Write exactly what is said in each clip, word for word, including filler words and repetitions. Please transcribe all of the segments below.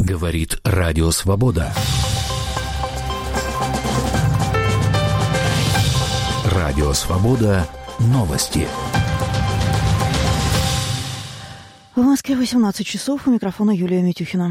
Говорит Радио Свобода. Радио Свобода. Новости. В Москве восемнадцать часов. У микрофона Юлия Митюхина.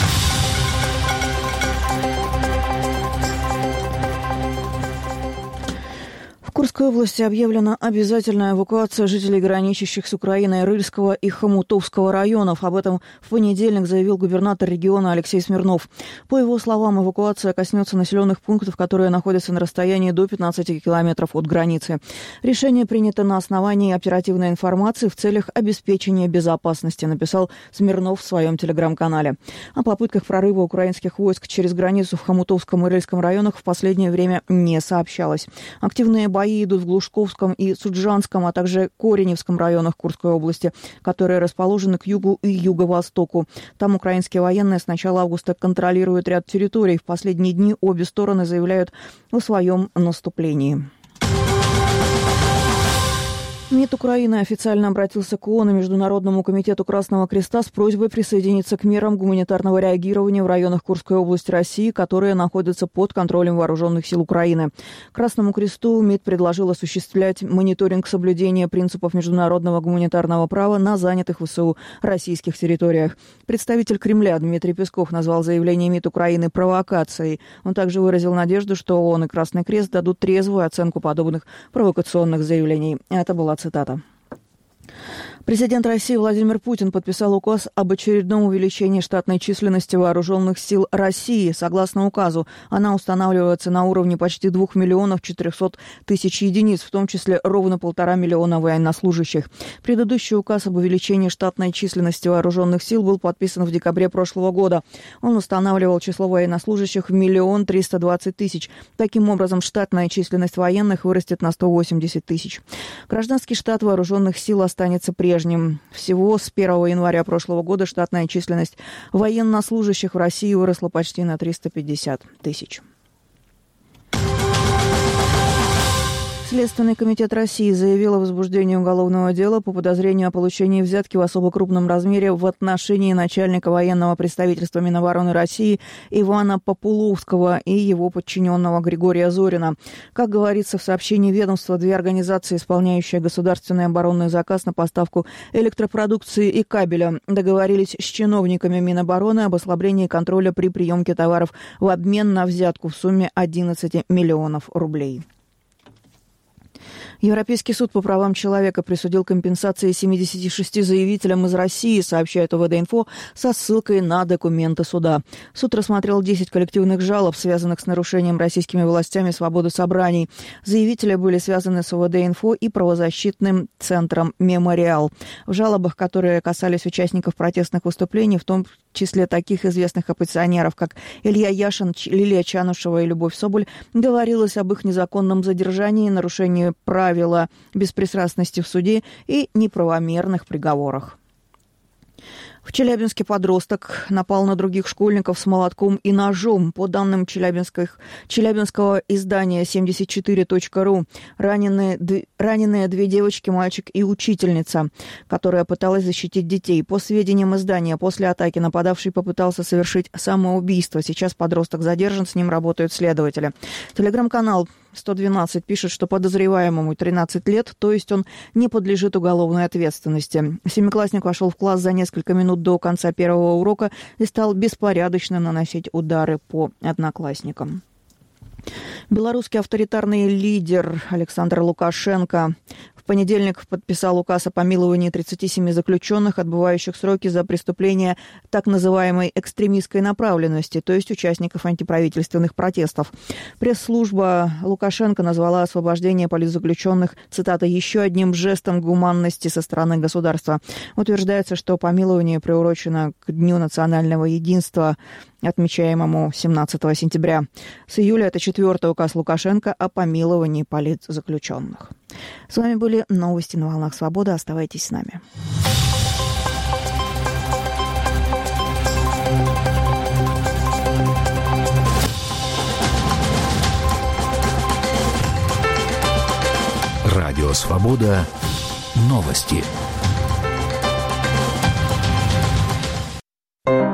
В Курской области объявлена обязательная эвакуация жителей, граничащих с Украиной, Рыльского и Хомутовского районов. Об этом в понедельник заявил губернатор региона Алексей Смирнов. По его словам, эвакуация коснется населенных пунктов, которые находятся на расстоянии до пятнадцати километров от границы. Решение принято на основании оперативной информации в целях обеспечения безопасности, написал Смирнов в своем телеграм-канале. О попытках прорыва украинских войск через границу в Хомутовском и Рыльском районах в последнее время не сообщалось. Активные бои идут в Глушковском и Суджанском, а также Кореневском районах Курской области, которые расположены к югу и юго-востоку. Там украинские военные с начала августа контролируют ряд территорий. В последние дни обе стороны заявляют о своем наступлении. МИД Украины официально обратился к ООН и Международному комитету Красного Креста с просьбой присоединиться к мерам гуманитарного реагирования в районах Курской области России, которые находятся под контролем вооруженных сил Украины. Красному Кресту МИД предложил осуществлять мониторинг соблюдения принципов международного гуманитарного права на занятых ВСУ российских территориях. Представитель Кремля Дмитрий Песков назвал заявление МИД Украины провокацией. Он также выразил надежду, что ООН и Красный Крест дадут трезвую оценку подобных провокационных заявлений. Это была цитата. Президент России Владимир Путин подписал указ об очередном увеличении штатной численности вооруженных сил России. Согласно указу, она устанавливается на уровне почти двух миллионов четырехсот тысяч единиц, в том числе ровно полтора миллиона военнослужащих. Предыдущий указ об увеличении штатной численности вооруженных сил был подписан в декабре прошлого года. Он устанавливал число военнослужащих в миллион триста двадцать тысяч. Таким образом, штатная численность военных вырастет на сто восемьдесят тысяч. Гражданский штат вооруженных сил останется прежним. Всего с первого января прошлого года штатная численность военнослужащих в России выросла почти на триста пятьдесят тысяч. Следственный комитет России заявил о возбуждении уголовного дела по подозрению о получении взятки в особо крупном размере в отношении начальника военного представительства Минобороны России Ивана Популовского и его подчиненного Григория Зорина. Как говорится в сообщении ведомства, две организации, исполняющие государственный оборонный заказ на поставку электропродукции и кабеля, договорились с чиновниками Минобороны об ослаблении контроля при приемке товаров в обмен на взятку в сумме одиннадцать миллионов рублей. Европейский суд по правам человека присудил компенсации семидесяти шести заявителям из России, сообщает ОВД-инфо, со ссылкой на документы суда. Суд рассмотрел десять коллективных жалоб, связанных с нарушением российскими властями свободы собраний. Заявители были связаны с ОВД-инфо и правозащитным центром «Мемориал». В жалобах, которые касались участников протестных выступлений, в том числе таких известных оппозиционеров, как Илья Яшин, Лилия Чанушева и Любовь Соболь, говорилось об их незаконном задержании, нарушении правила беспристрастности в суде и неправомерных приговорах. В Челябинске подросток напал на других школьников с молотком и ножом. По данным челябинских, челябинского издания семьдесят четыре точка ру, ранены, раненые две девочки, мальчик и учительница, которая пыталась защитить детей. По сведениям издания, после атаки нападавший попытался совершить самоубийство. Сейчас подросток задержан, с ним работают следователи. Телеграм-канал сто двенадцать пишет, что подозреваемому тринадцать лет, то есть он не подлежит уголовной ответственности. Семиклассник вошел в класс за несколько минут до конца первого урока и стал беспорядочно наносить удары по одноклассникам. Белорусский авторитарный лидер Александр Лукашенко в понедельник подписал указ о помиловании тридцати семи заключенных, отбывающих сроки за преступления так называемой экстремистской направленности, то есть участников антиправительственных протестов. Пресс-служба Лукашенко назвала освобождение политзаключенных, цитата, «еще одним жестом гуманности со стороны государства». Утверждается, что помилование приурочено к Дню национального единства, отмечаемому семнадцатого сентября. С июля это четвертый указ Лукашенко о помиловании политзаключенных. С вами были новости на волнах Свободы. Оставайтесь с нами. Радио Свобода. Новости.